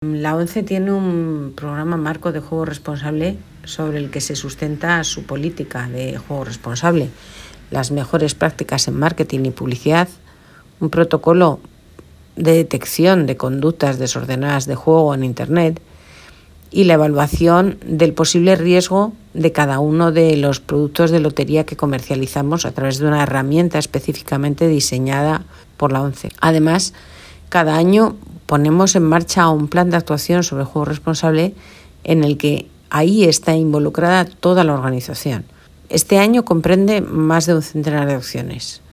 La ONCE tiene un programa marco de juego responsable sobre el que se sustenta su política de juego responsable, las mejores prácticas en marketing y publicidad, un protocolo de detección de conductas desordenadas de juego en Internet y la evaluación del posible riesgo de cada uno de los productos de lotería que comercializamos a través de una herramienta específicamente diseñada por la ONCE. Además, cada año ponemos en marcha un plan de actuación sobre juego responsable en el que ahí está involucrada toda la organización. Este año comprende más de un centenar de acciones.